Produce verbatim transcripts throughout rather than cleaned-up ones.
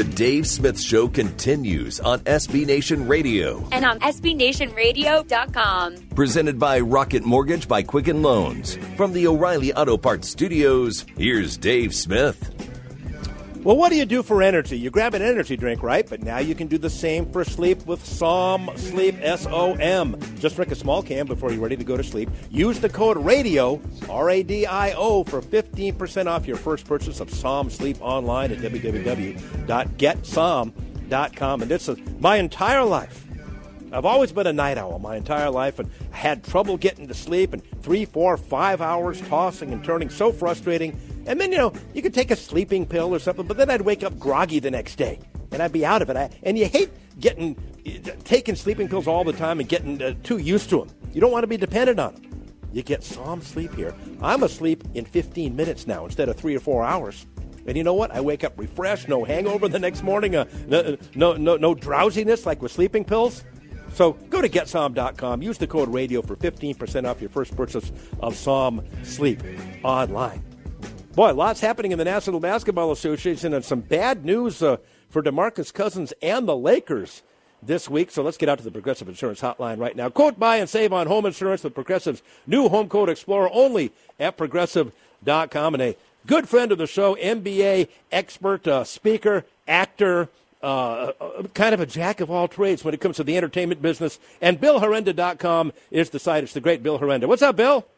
Dave Smith Show continues on S B Nation Radio and on S B Nation Radio dot com. Presented by Rocket Mortgage by Quicken Loans. From the O'Reilly Auto Parts Studios, here's Dave Smith. Well, what do you do for energy? You grab an energy drink, right? But now you can do the same for sleep with Som Sleep, S O M. Just drink a small can before you're ready to go to sleep. Use the code RADIO, R A D I O, for fifteen percent off your first purchase of Som Sleep online at w w w dot get som dot com. And this is my entire life. I've always been a night owl my entire life and had trouble getting to sleep, and three, four, five hours tossing and turning, so frustrating. And then, you know, you could take a sleeping pill or something, but then I'd wake up groggy the next day, and I'd be out of it. I, and you hate getting taking sleeping pills all the time and getting uh, too used to them. You don't want to be dependent on them. You get Som Sleep here. I'm asleep in fifteen minutes now instead of three or four hours. And you know what? I wake up refreshed, no hangover the next morning, uh, no, no, no, no drowsiness like with sleeping pills. So go to get som dot com. Use the code RADIO for fifteen percent off your first purchase of Som Sleep online. Boy, lots happening in the National Basketball Association, and some bad news uh, for DeMarcus Cousins and the Lakers this week. So let's get out to the Progressive Insurance Hotline right now. Quote, buy, and save on home insurance with Progressive's new Home Quote Explorer, only at progressive dot com. And a good friend of the show, N B A expert, uh, speaker, actor, uh, kind of a jack of all trades when it comes to the entertainment business. And Bill Herenda dot com is the site. It's the great Bill Herenda. What's up, Bill?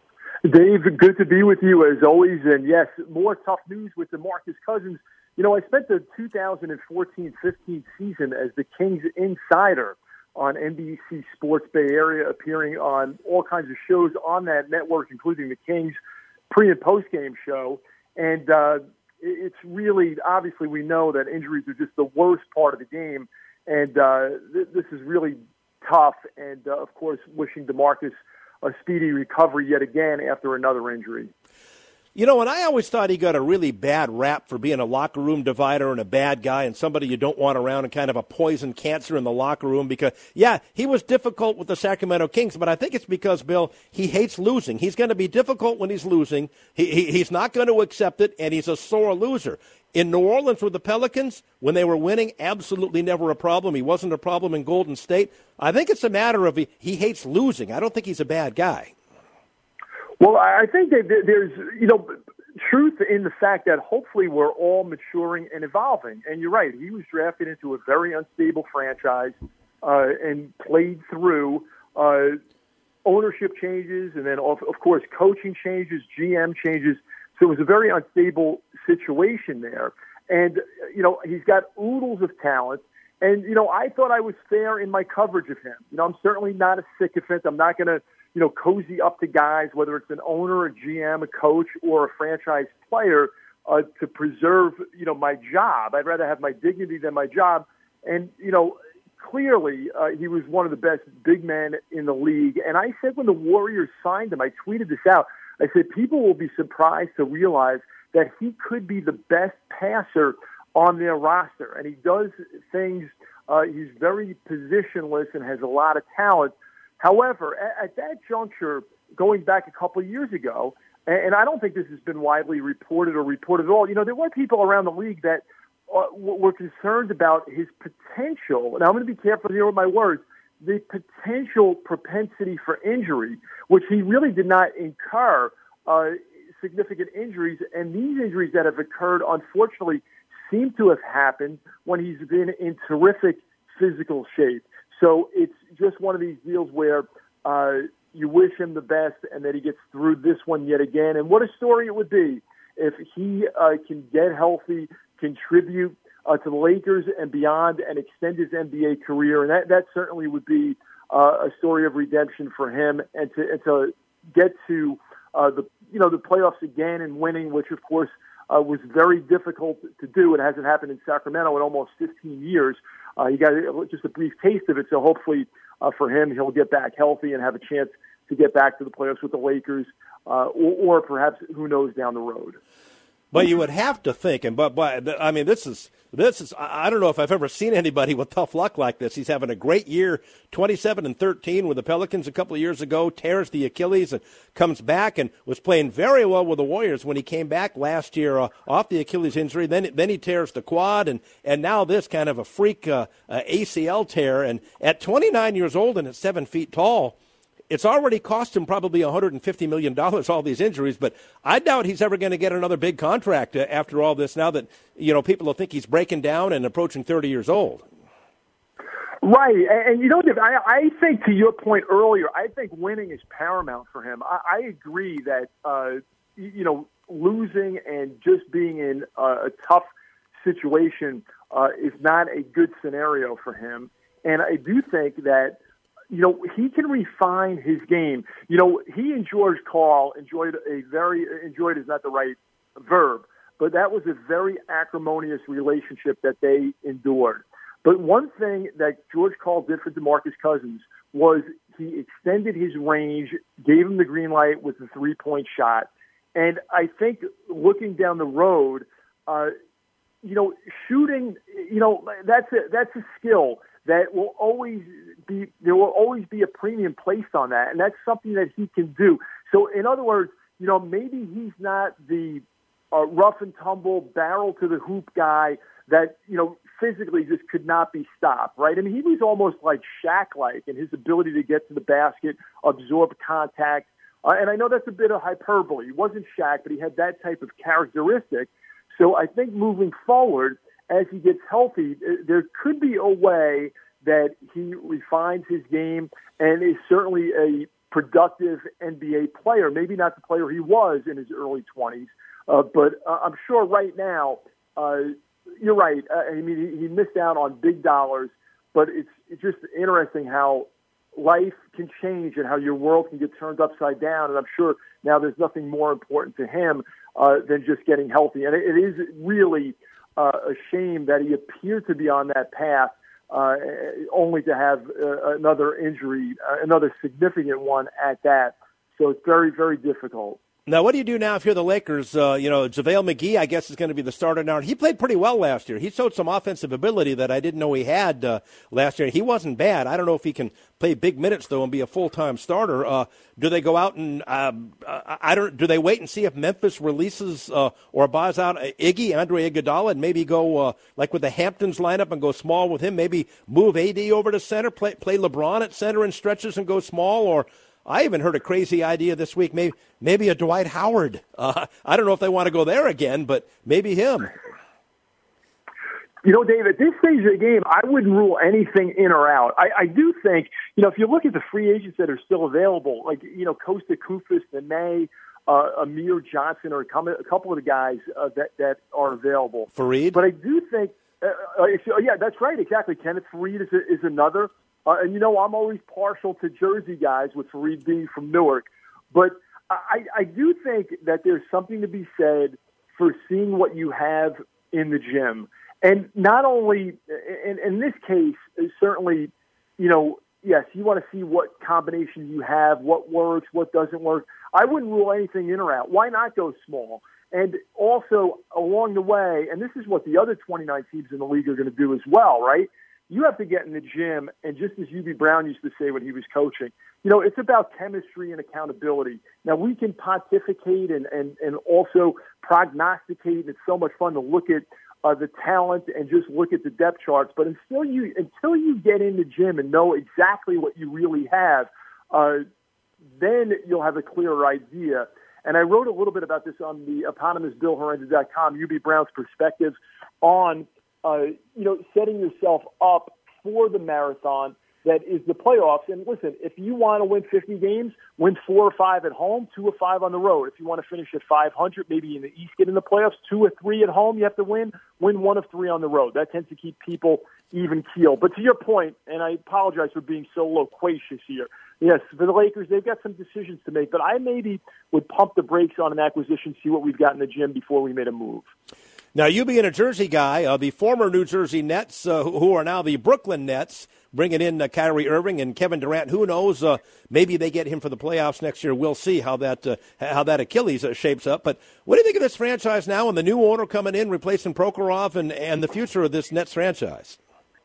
Dave, good to be with you as always. And yes, more tough news with DeMarcus Cousins. You know, I spent the two thousand fourteen fifteen season as the Kings insider on N B C Sports Bay Area, appearing on all kinds of shows on that network, including the Kings pre- and post-game show. And uh, it's really, obviously, we know that injuries are just the worst part of the game. And uh, th- this is really tough. And, uh, of course, wishing DeMarcus a speedy recovery yet again after another injury. You know, and I always thought he got a really bad rap for being a locker room divider and a bad guy and somebody you don't want around and kind of a poison cancer in the locker room because, yeah, he was difficult with the Sacramento Kings, but I think it's because, Bill, he hates losing. He's going to be difficult when he's losing. He, he He's not going to accept it, and he's a sore loser. In New Orleans with the Pelicans, when they were winning, absolutely never a problem. He wasn't a problem in Golden State. I think it's a matter of he, he hates losing. I don't think he's a bad guy. Well, I think that there's, you know, truth in the fact that hopefully we're all maturing and evolving. And you're right, he was drafted into a very unstable franchise uh, and played through uh, ownership changes and then, of, of course, coaching changes, G M changes. So it was a very unstable situation there. And, you know, he's got oodles of talent. And, you know, I thought I was fair in my coverage of him. You know, I'm certainly not a sycophant. I'm not going to, you know, cozy up to guys, whether it's an owner, a G M, a coach, or a franchise player, uh, to preserve, you know, my job. I'd rather have my dignity than my job. And, you know, clearly uh, he was one of the best big men in the league. And I said when the Warriors signed him, I tweeted this out, I said people will be surprised to realize that he could be the best passer on their roster. And he does things, uh, he's very positionless and has a lot of talent. However, at, at that juncture, going back a couple of years ago, and, and I don't think this has been widely reported or reported at all, you know, there were people around the league that uh, w- were concerned about his potential. Now, I'm going to be careful here with my words. The potential propensity for injury, which he really did not incur uh, significant injuries. And these injuries that have occurred, unfortunately, seem to have happened when he's been in terrific physical shape. So it's just one of these deals where uh, you wish him the best and that he gets through this one yet again. And what a story it would be if he uh, can get healthy, contribute Uh, to the Lakers and beyond, and extend his N B A career, and that, that certainly would be uh, a story of redemption for him, and to and to get to uh, the you know the playoffs again and winning, which of course uh, was very difficult to do. It hasn't happened in Sacramento in almost fifteen years. Uh, you got just a brief taste of it, so hopefully uh, for him he'll get back healthy and have a chance to get back to the playoffs with the Lakers, uh, or, or perhaps who knows down the road. But you would have to think, and but, but I mean, this is this is I don't know if I've ever seen anybody with tough luck like this. He's having a great year, twenty-seven and thirteen with the Pelicans a couple of years ago. Tears the Achilles and comes back and was playing very well with the Warriors when he came back last year uh, off the Achilles injury. Then then he tears the quad, and and now this kind of a freak uh, uh, A C L tear. And at twenty-nine years old and at seven feet tall, it's already cost him probably one hundred fifty million dollars, all these injuries, but I doubt he's ever going to get another big contract uh, after all this, now that, you know, people will think he's breaking down and approaching thirty years old. Right. And, and you know, I, I think to your point earlier, I think winning is paramount for him. I, I agree that, uh, you know, losing and just being in a, a tough situation uh, is not a good scenario for him. And I do think that, you know, he can refine his game. You know, he and George Karl enjoyed a very, enjoyed is not the right verb, but that was a very acrimonious relationship that they endured. But one thing that George Karl did for DeMarcus Cousins was he extended his range, gave him the green light with the three-point shot. And I think looking down the road, uh, you know, shooting, you know, that's a, that's a skill that will always be, there will always be a premium placed on that, and that's something that he can do. So, in other words, you know, maybe he's not the uh, rough and tumble, barrel to the hoop guy that, you know, physically just could not be stopped, right? I mean, he was almost like Shaq-like in his ability to get to the basket, absorb contact, uh, and I know that's a bit of hyperbole. He wasn't Shaq, but he had that type of characteristic. So I think moving forward, as he gets healthy, there could be a way that he refines his game and is certainly a productive N B A player. Maybe not the player he was in his early twenties, uh, but uh, I'm sure right now, uh, you're right. Uh, I mean, he, he missed out on big dollars, but it's, it's just interesting how life can change and how your world can get turned upside down. And I'm sure now there's nothing more important to him uh, than just getting healthy. And it, it is really Uh, a shame that he appeared to be on that path, uh, only to have uh, another injury, uh, another significant one at that. So it's very, very difficult. Now, what do you do now if you're the Lakers? Uh, you know, JaVale McGee, I guess, is going to be the starter now. He played pretty well last year. He showed some offensive ability that I didn't know he had uh, last year. He wasn't bad. I don't know if he can play big minutes, though, and be a full-time starter. Uh, do they go out and um, I don't? Do they wait and see if Memphis releases uh, or buys out Iggy, Andre Iguodala, and maybe go uh, like with the Hamptons lineup and go small with him? Maybe move A D over to center, play, play LeBron at center in stretches and go small, or I even heard a crazy idea this week, maybe maybe a Dwight Howard. Uh, I don't know if they want to go there again, but maybe him. You know, Dave, at this stage of the game, I wouldn't rule anything in or out. I, I do think, you know, if you look at the free agents that are still available, like, you know, Kosta Koufos, Nene, uh, Amir Johnson, or a couple of the guys uh, that, that are available. Fareed? But I do think, uh, uh, yeah, that's right, exactly. Kenneth Fareed is, a, is another. Uh, and, you know, I'm always partial to Jersey guys, with Fareed being from Newark. But I, I do think that there's something to be said for seeing what you have in the gym. And not only, in, in this case, certainly, you know, yes, you want to see what combination you have, what works, what doesn't work. I wouldn't rule anything in or out. Why not go small? And also, along the way, and this is what the other twenty-nine teams in the league are going to do as well, right? You have to get in the gym, and just as U B Brown used to say when he was coaching, you know, it's about chemistry and accountability. Now, we can pontificate and, and, and also prognosticate, and it's so much fun to look at uh, the talent and just look at the depth charts. But until you until you get in the gym and know exactly what you really have, uh, then you'll have a clearer idea. And I wrote a little bit about this on the eponymous Bill Herenda dot com, U B Brown's perspective on Uh, you know, setting yourself up for the marathon that is the playoffs. And listen, if you want to win fifty games, win four or five at home, two or five on the road. If you want to finish at five hundred, maybe in the East, get in the playoffs, two or three at home, you have to win, win one of three on the road. That tends to keep people even keel. But to your point, and I apologize for being so loquacious here, yes, for the Lakers, they've got some decisions to make, but I maybe would pump the brakes on an acquisition, see what we've got in the gym before we made a move. Now, you being a Jersey guy, uh, the former New Jersey Nets, uh, who are now the Brooklyn Nets, bringing in uh, Kyrie Irving and Kevin Durant. Who knows? Uh, maybe they get him for the playoffs next year. We'll see how that uh, how that Achilles uh, shapes up. But what do you think of this franchise now and the new owner coming in, replacing Prokhorov, and, and the future of this Nets franchise?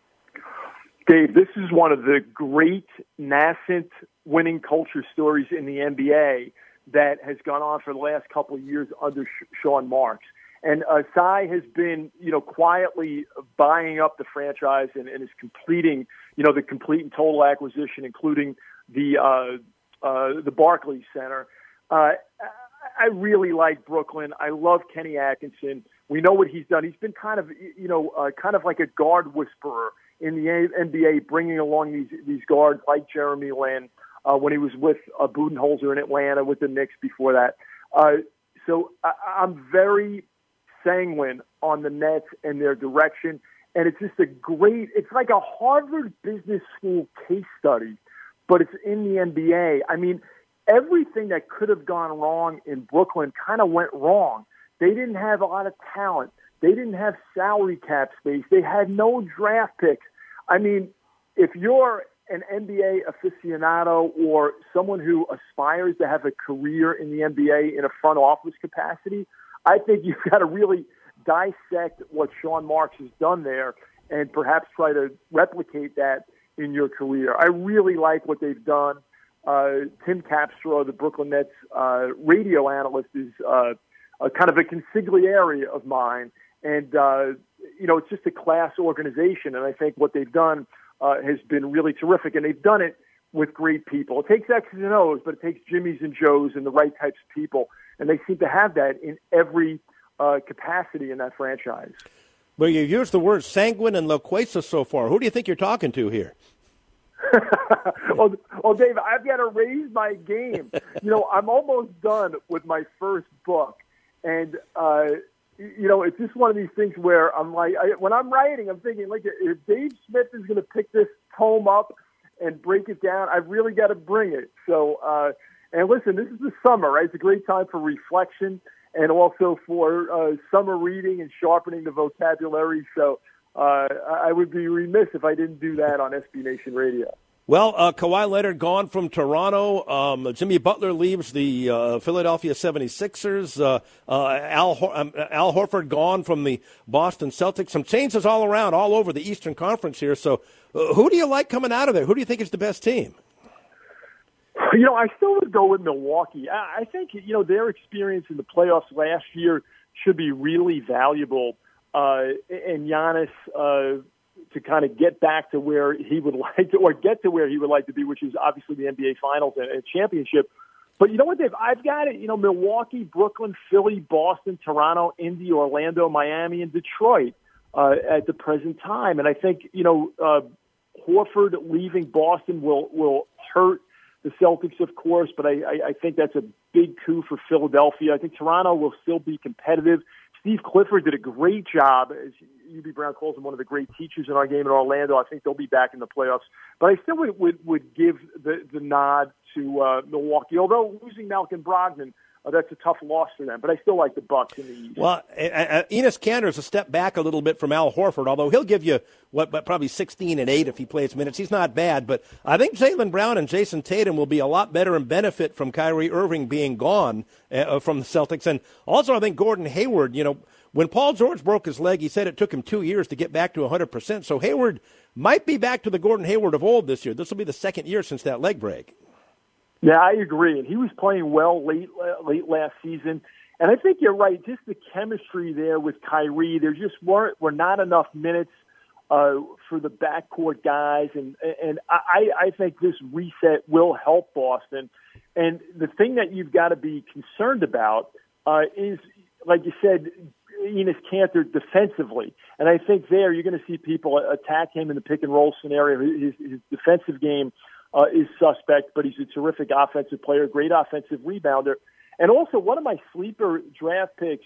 Dave, this is one of the great nascent winning culture stories in the N B A that has gone on for the last couple of years under Sean Marks. And uh, Cy has been, you know, quietly buying up the franchise and, and is completing, you know, the complete and total acquisition, including the uh, uh, the Barclays Center. Uh, I really like Brooklyn. I love Kenny Atkinson. We know what he's done. He's been kind of, you know, uh, kind of like a guard whisperer in the N B A, bringing along these these guards like Jeremy Lin uh, when he was with uh, Budenholzer in Atlanta with the Knicks before that. Uh, so I, I'm very sanguine on the Nets and their direction, and it's just a great, it's like a Harvard Business School case study, but it's in the N B A. I mean, everything that could have gone wrong in Brooklyn kind of went wrong. They didn't have a lot of talent. They didn't have salary cap space. They had no draft picks. I mean, if you're an N B A aficionado or someone who aspires to have a career in the N B A in a front office capacity, I think you've got to really dissect what Sean Marks has done there and perhaps try to replicate that in your career. I really like what they've done. Uh, Tim Capstraw, the Brooklyn Nets uh, radio analyst, is uh, a kind of a consigliere of mine. And, uh, you know, it's just a class organization. And I think what they've done uh, has been really terrific. And they've done it with great people. It takes X's and O's, but it takes Jimmys and Joes and the right types of people. And they seem to have that in every uh, capacity in that franchise. Well, you've used the words sanguine and loquacious so far. Who do you think you're talking to here? well, well, Dave, I've got to raise my game. You know, I'm almost done with my first book. And, uh, you know, it's just one of these things where I'm like, I, when I'm writing, I'm thinking, like, if Dave Smith is going to pick this tome up and break it down, I've really got to bring it. So, uh, and listen, this is the summer, right? It's a great time for reflection and also for uh, summer reading and sharpening the vocabulary. So uh, I would be remiss if I didn't do that on S B Nation Radio. Well, uh, Kawhi Leonard gone from Toronto. Um, Jimmy Butler leaves the uh, Philadelphia seventy-sixers. Uh, uh, Al, Hor- um, Al Horford gone from the Boston Celtics. Some changes all around, all over the Eastern Conference here. So uh, who do you like coming out of there? Who do you think is the best team? You know, I still would go with Milwaukee. I think, you know, their experience in the playoffs last year should be really valuable. Uh, and Giannis, uh, to kind of get back to where he would like to, or get to where he would like to be, which is obviously the N B A Finals and a championship. But you know what, Dave? I've got it, you know, Milwaukee, Brooklyn, Philly, Boston, Toronto, Indy, Orlando, Miami, and Detroit uh, at the present time. And I think, you know, uh, Horford leaving Boston will, will hurt the Celtics, of course, but I, I, I think that's a big coup for Philadelphia. I think Toronto will still be competitive. Steve Clifford did a great job, as U B Brown calls him, one of the great teachers in our game in Orlando. I think they'll be back in the playoffs. But I still would, would, would give the, the nod to uh, Milwaukee, although losing Malcolm Brogdon, Uh, that's a tough loss for them, but I still like the Bucks in the East. Well, uh, Enes Kanter is a step back a little bit from Al Horford, although he'll give you what, what probably sixteen and eight if he plays minutes. He's not bad, but I think Jaylen Brown and Jason Tatum will be a lot better and benefit from Kyrie Irving being gone uh, from the Celtics. And also, I think Gordon Hayward, you know, when Paul George broke his leg, he said it took him two years to get back to one hundred percent. So Hayward might be back to the Gordon Hayward of old this year. This will be the second year since that leg break. Yeah, I agree. And he was playing well late late last season. And I think you're right. Just the chemistry there with Kyrie, there just weren't were not enough minutes uh, for the backcourt guys. And and I, I think this reset will help Boston. And the thing that you've got to be concerned about uh, is, like you said, Enes Kanter defensively. And I think there you're going to see people attack him in the pick and roll scenario. His, his defensive game Uh, is suspect, but he's a terrific offensive player, great offensive rebounder. And also, one of my sleeper draft picks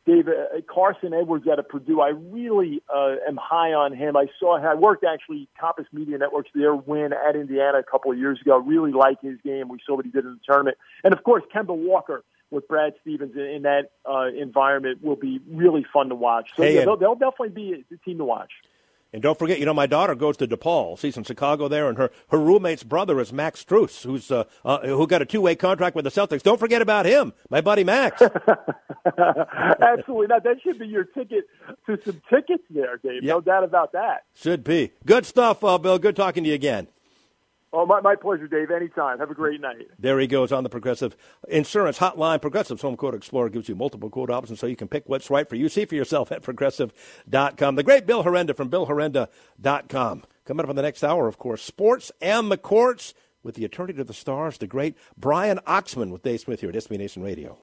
Dave, uh, Carson Edwards out of Purdue, I really uh, am high on him. I saw him. I worked actually Compass Media Networks, their win at Indiana a couple of years ago. Really like his game. We saw what he did in the tournament. And, of course, Kemba Walker with Brad Stevens in, in that uh, environment will be really fun to watch. So, hey, yeah, they'll, they'll definitely be a team to watch. And don't forget, you know, my daughter goes to DePaul. She's in Chicago there, and her, her roommate's brother is Max Strus, who's uh, uh, who got a two-way contract with the Celtics. Don't forget about him, my buddy Max. Absolutely. Now, that should be your ticket to some tickets there, Dave. Yep. No doubt about that. Should be. Good stuff, uh, Bill. Good talking to you again. Oh, my, my pleasure, Dave. Anytime. Have a great night. There he goes on the Progressive Insurance Hotline. Progressive's Home Quote Explorer gives you multiple quote options so you can pick what's right for you. See for yourself at progressive dot com. The great Bill Herenda from bill herenda dot com. Coming up in the next hour, of course, sports and the courts with the attorney to the stars, the great Brian Oxman with Dave Smith here at S B Nation Radio.